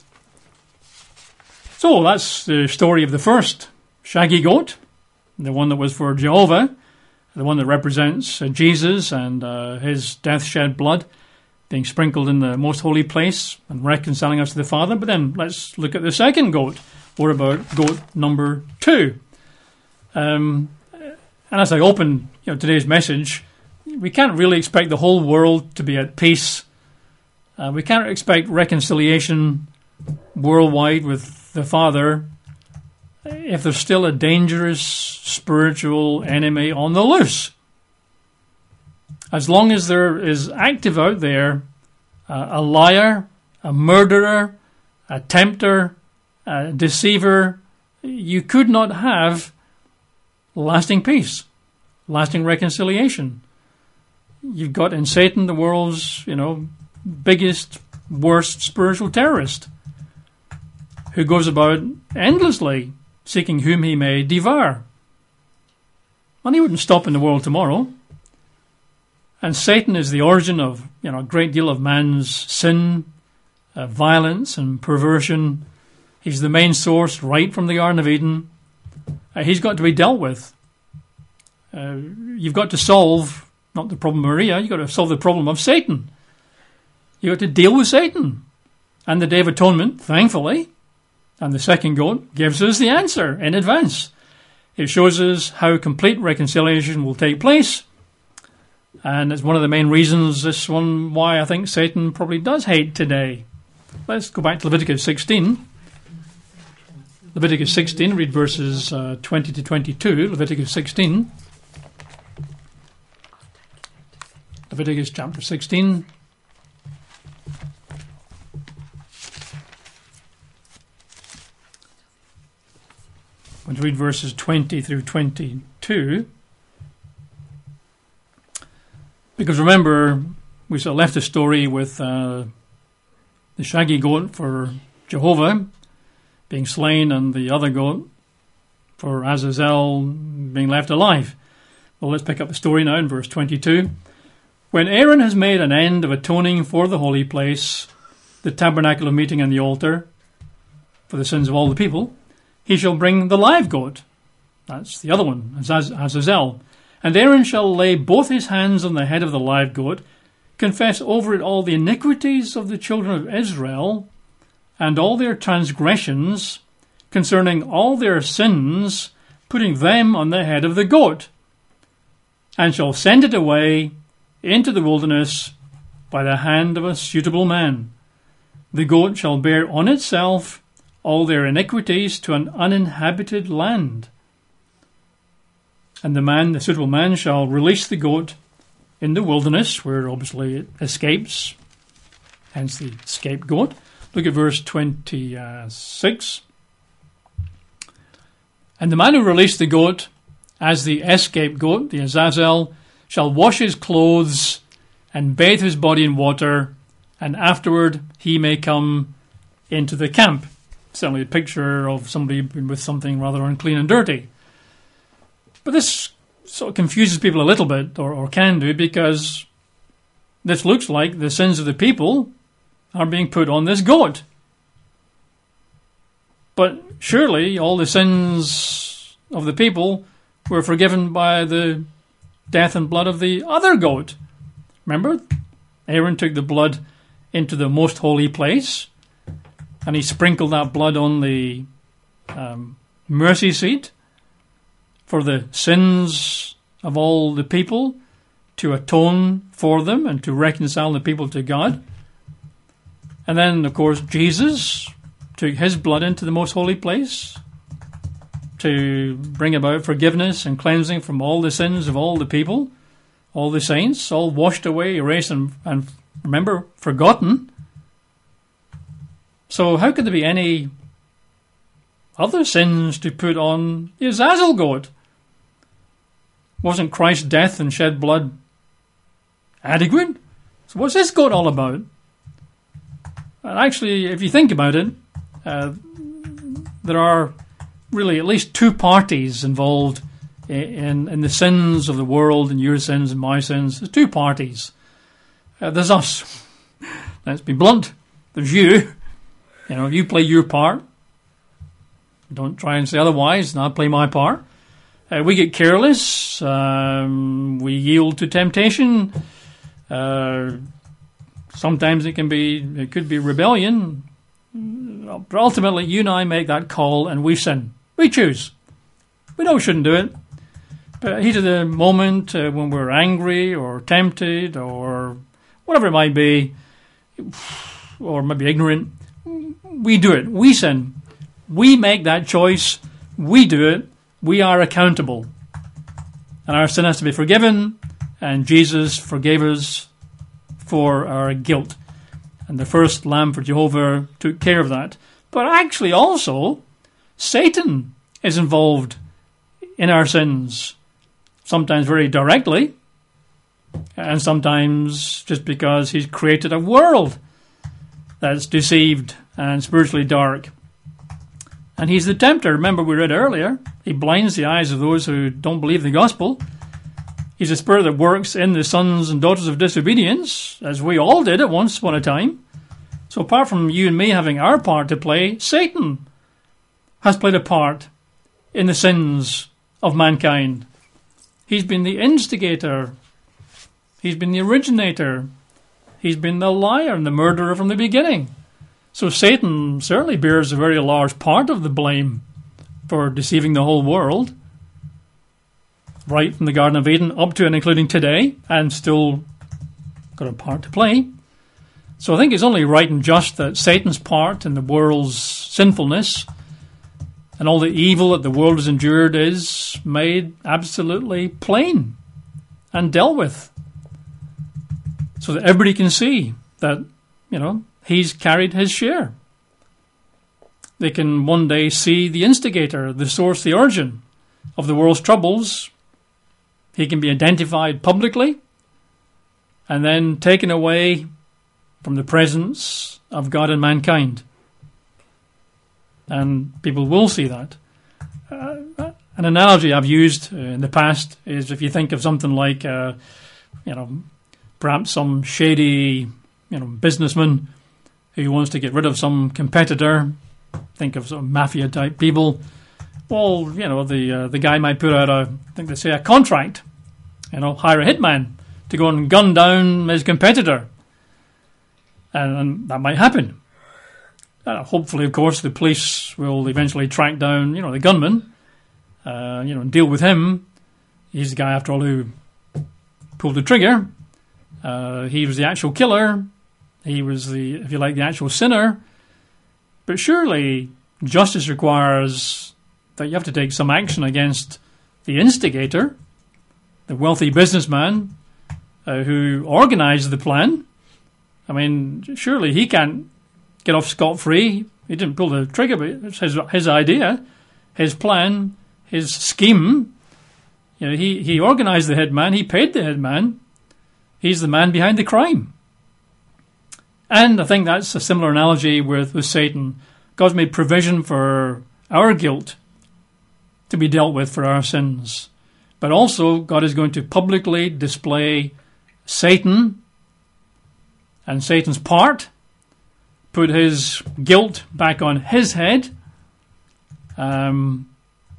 So that's the story of the first shaggy goat, the one that was for Jehovah, the one that represents uh, Jesus and uh, his death shed blood being sprinkled in the most holy place and reconciling us to the Father. But then let's look at the second goat, or about goat number two. Um, and as I open you know, today's message, we can't really expect the whole world to be at peace. Uh, we can't expect reconciliation worldwide with the Father if there's still a dangerous spiritual enemy on the loose. As long as there is active out there uh, a liar, a murderer, a tempter, a deceiver, you could not have lasting peace, lasting reconciliation. You've got in Satan the world's, you know, biggest, worst spiritual terrorist who goes about endlessly seeking whom he may devour. And he wouldn't stop in the world tomorrow. And Satan is the origin of, you know, a great deal of man's sin, uh, violence and perversion. He's the main source right from the Garden of Eden. Uh, he's got to be dealt with. Uh, you've got to solve, not the problem of Maria, you've got to solve the problem of Satan. You've got to deal with Satan. And the Day of Atonement, thankfully, and the second goat gives us the answer in advance. It shows us how complete reconciliation will take place. And it's one of the main reasons, this one, why I think Satan probably does hate today. Let's go back to Leviticus sixteen. Leviticus sixteen, read verses uh, twenty to twenty-two. Leviticus sixteen. Leviticus chapter sixteen. I'm going to read verses twenty through twenty-two. Because remember, we sort of left the story with uh, the shaggy goat for Jehovah being slain and the other goat for Azazel being left alive. Well, let's pick up the story now in verse twenty-two. When Aaron has made an end of atoning for the holy place, the tabernacle of meeting and the altar, for the sins of all the people, he shall bring the live goat. That's the other one, Az- Azazel. And Aaron shall lay both his hands on the head of the live goat, confess over it all the iniquities of the children of Israel, and all their transgressions, concerning all their sins, putting them on the head of the goat, and shall send it away into the wilderness by the hand of a suitable man. The goat shall bear on itself all their iniquities to an uninhabited land. And the man, the suitable man, shall release the goat in the wilderness, where obviously it escapes, hence the scapegoat. Look at verse twenty-six. And the man who released the goat as the scapegoat, the Azazel, shall wash his clothes and bathe his body in water, and afterward he may come into the camp. Certainly a picture of somebody with something rather unclean and dirty. But this sort of confuses people a little bit, or, or can do, because this looks like the sins of the people are being put on this goat. But surely all the sins of the people were forgiven by the death and blood of the other goat. Remember, Aaron took the blood into the most holy place, and he sprinkled that blood on the um, mercy seat for the sins of all the people, to atone for them and to reconcile the people to God. And then, of course, Jesus took his blood into the most holy place to bring about forgiveness and cleansing from all the sins of all the people, all the saints, all washed away, erased, and, and remember, forgotten. So how could there be any other sins to put on the Azazel goat? Wasn't Christ's death and shed blood adequate? So what's this goat all about? And actually, if you think about it, uh, there are really at least two parties involved in, in the sins of the world, and your sins and my sins. There's two parties. Uh, there's us. Let's be blunt. There's you. You know, you play your part. Don't try and say otherwise, and I'll play my part. Uh, we get careless. Um, we yield to temptation. Uh, sometimes it can be, it could be rebellion. But ultimately, you and I make that call, and we sin. We choose. We know we shouldn't do it. But heat of the moment, uh, when we're angry or tempted or whatever it might be, or maybe ignorant, we do it. We sin. We make that choice. We do it. We are accountable. And our sin has to be forgiven, and Jesus forgave us for our guilt. And the first lamb for Jehovah took care of that. But actually also, Satan is involved in our sins. Sometimes very directly, and sometimes just because he's created a world that's deceived and spiritually dark. And he's the tempter. Remember, we read earlier, he blinds the eyes of those who don't believe the gospel. He's a spirit that works in the sons and daughters of disobedience, as we all did at once upon a time. So apart from you and me having our part to play, Satan has played a part in the sins of mankind. He's been the instigator. He's been the originator. He's been the liar and the murderer from the beginning. So Satan certainly bears a very large part of the blame for deceiving the whole world, right from the Garden of Eden up to and including today, and still got a part to play. So I think it's only right and just that Satan's part in the world's sinfulness and all the evil that the world has endured is made absolutely plain and dealt with, so that everybody can see that, you know, he's carried his share. They can one day see the instigator, the source, the origin of the world's troubles. He can be identified publicly and then taken away from the presence of God and mankind. And people will see that. Uh, an analogy I've used in the past is if you think of something like, uh, you know, perhaps some shady, you know, businessman who wants to get rid of some competitor. Think of some mafia type people. Well, you know, the uh, the guy might put out a, I think they say a contract, you know, hire a hitman to go and gun down his competitor, and, and that might happen. Uh, hopefully, of course, the police will eventually track down, you know, the gunman, uh, you know, and deal with him. He's the guy, after all, who pulled the trigger. Uh, he was the actual killer. He was the, if you like, the actual sinner. But surely justice requires that you have to take some action against the instigator, the wealthy businessman uh, who organised the plan. I mean, surely he can't get off scot-free. He didn't pull the trigger, but it's his, his idea, his plan, his scheme. You know, he, he organised the headman, he paid the headman. He's the man behind the crime. And I think that's a similar analogy with, with Satan. God's made provision for our guilt to be dealt with for our sins. But also, God is going to publicly display Satan and Satan's part, put his guilt back on his head. Um,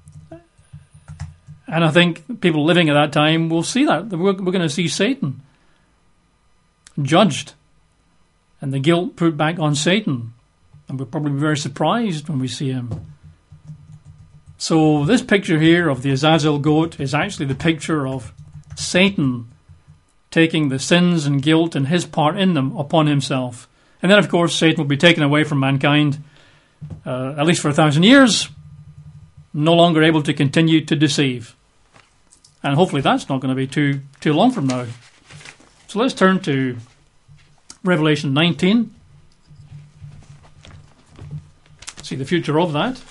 and I think people living at that time will see that. We're, we're going to see Satan judged and the guilt put back on Satan. And we'll probably be very surprised when we see him. So this picture here of the Azazel goat is actually the picture of Satan taking the sins and guilt and his part in them upon himself. And then, of course, Satan will be taken away from mankind, uh, at least for a thousand years, no longer able to continue to deceive. And hopefully that's not going to be too too long from now. So let's turn to Revelation nineteen. See the future of that.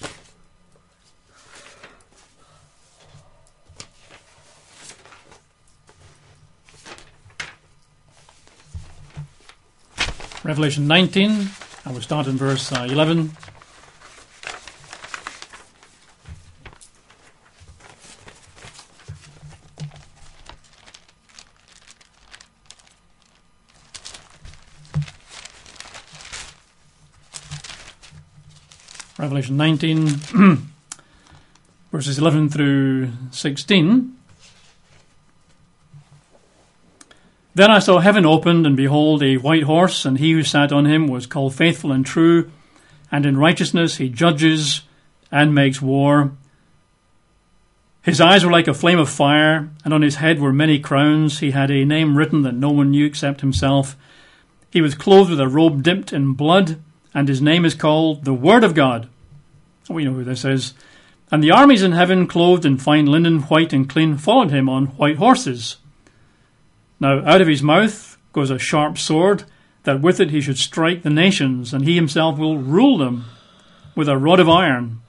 Revelation nineteen, I will start in verse uh, eleven. Revelation nineteen, verses eleven through sixteen. Then I saw heaven opened, and behold, a white horse, and he who sat on him was called Faithful and True, and in righteousness he judges and makes war. His eyes were like a flame of fire, and on his head were many crowns. He had a name written that no one knew except himself. He was clothed with a robe dipped in blood, and his name is called the Word of God. We know who this is. And the armies in heaven, clothed in fine linen, white and clean, followed him on white horses. Now out of his mouth goes a sharp sword, that with it he should strike the nations, and he himself will rule them with a rod of iron.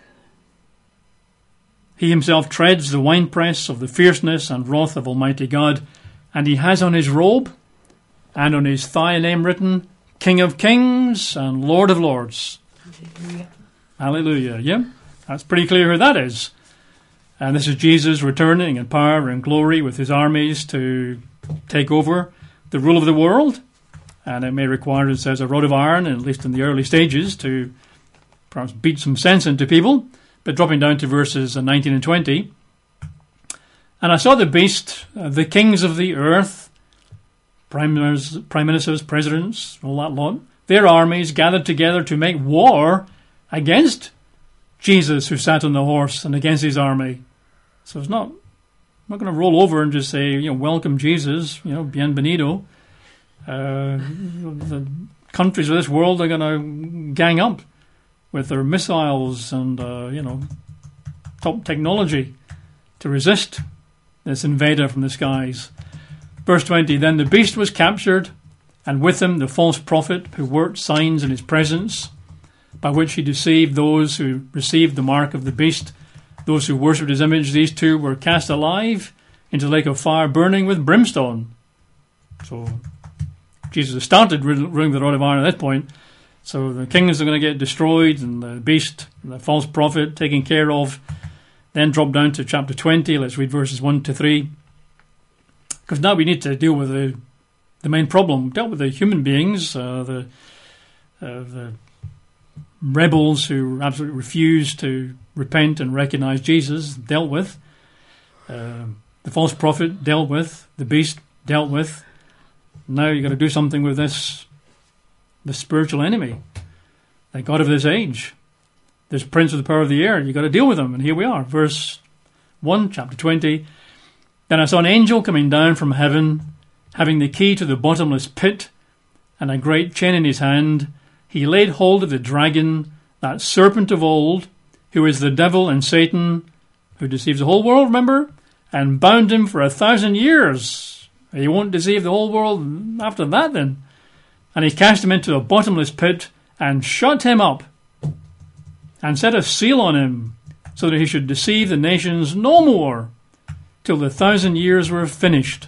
He himself treads the winepress of the fierceness and wrath of Almighty God, and he has on his robe and on his thigh a name written, King of Kings and Lord of Lords. Hallelujah. Hallelujah. Yeah, that's pretty clear who that is. And this is Jesus returning in power and glory with his armies to take over the rule of the world. And it may require, it says, a rod of iron, at least in the early stages, to perhaps beat some sense into people. But dropping down to verses nineteen and twenty. And I saw the beast, uh, the kings of the earth, prime ministers, prime ministers, presidents, all that lot, their armies gathered together to make war against Jesus who sat on the horse and against his army. So it's not, I'm not going to roll over and just say, you know, welcome Jesus, you know, bienvenido. Uh, the countries of this world are going to gang up with their missiles and, uh, you know, top technology to resist this invader from the skies. Verse twenty, then the beast was captured, and with him the false prophet who worked signs in his presence, by which he deceived those who received the mark of the beast, those who worshipped his image. These two were cast alive into the lake of fire burning with brimstone. So Jesus has started ruling the rod of iron at that point. So the kingdoms are going to get destroyed, and the beast, the false prophet, taken care of. Then drop down to chapter twenty. Let's read verses one to three. Because now we need to deal with the the main problem. Dealt with the human beings, uh, the uh, the rebels who absolutely refused to repent and recognize Jesus, dealt with. Uh, the false prophet, dealt with. The beast, dealt with. Now you've got to do something with this, the spiritual enemy, the God of this age, this prince of the power of the air. You've got to deal with him. And here we are, verse one, chapter twenty. Then I saw an angel coming down from heaven, having the key to the bottomless pit and a great chain in his hand. He laid hold of the dragon, that serpent of old, who is the devil and Satan, who deceives the whole world, remember, and bound him for a thousand years. He won't deceive the whole world after that then. And he cast him into a bottomless pit and shut him up and set a seal on him, so that he should deceive the nations no more till the thousand years were finished.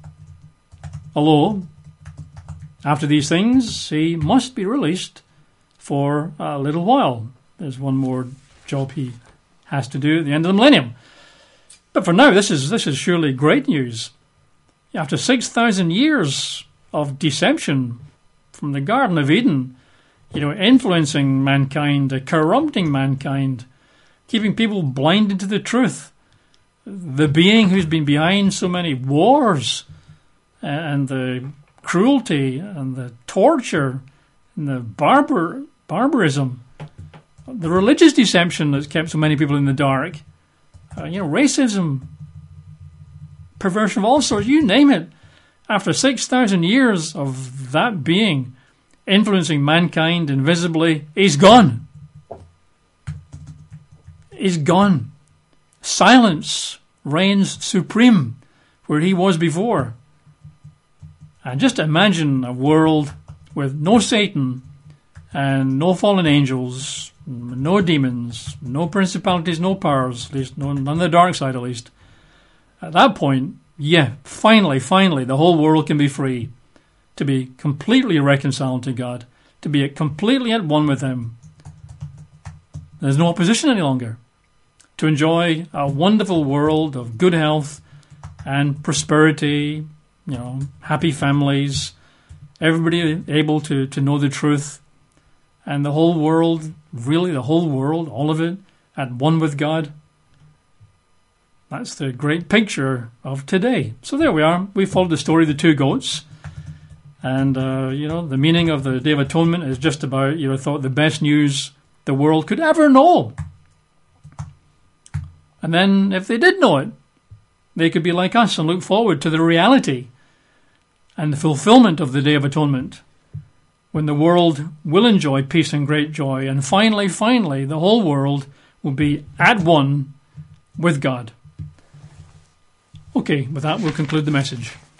Although, after these things, he must be released for a little while. There's one more job he has to do at the end of the millennium. But for now, this is this is surely great news. After six thousand years of deception from the Garden of Eden, you know, influencing mankind, uh, corrupting mankind, keeping people blinded to the truth, the being who's been behind so many wars and the cruelty and the torture and the barbar barbarism, the religious deception that's kept so many people in the dark, uh, you know, racism, perversion of all sorts, you name it. After six thousand years of that being influencing mankind invisibly, he's gone. He's gone. Silence reigns supreme where he was before. And just imagine a world with no Satan and no fallen angels, no demons, no principalities, no powers, at least none on the dark side at least. At that point, yeah, finally, finally, the whole world can be free to be completely reconciled to God, to be completely at one with him. There's no opposition any longer. To enjoy a wonderful world of good health and prosperity, you know, happy families, everybody able to, to know the truth, and the whole world, really the whole world, all of it, at one with God. That's the great picture of today. So there we are. We followed the story of the two goats. And, uh, you know, the meaning of the Day of Atonement is just about, you know, thought the best news the world could ever know. And then if they did know it, they could be like us and look forward to the reality and the fulfillment of the Day of Atonement, when the world will enjoy peace and great joy. And finally, finally, the whole world will be at one with God. Okay, with that, we'll conclude the message.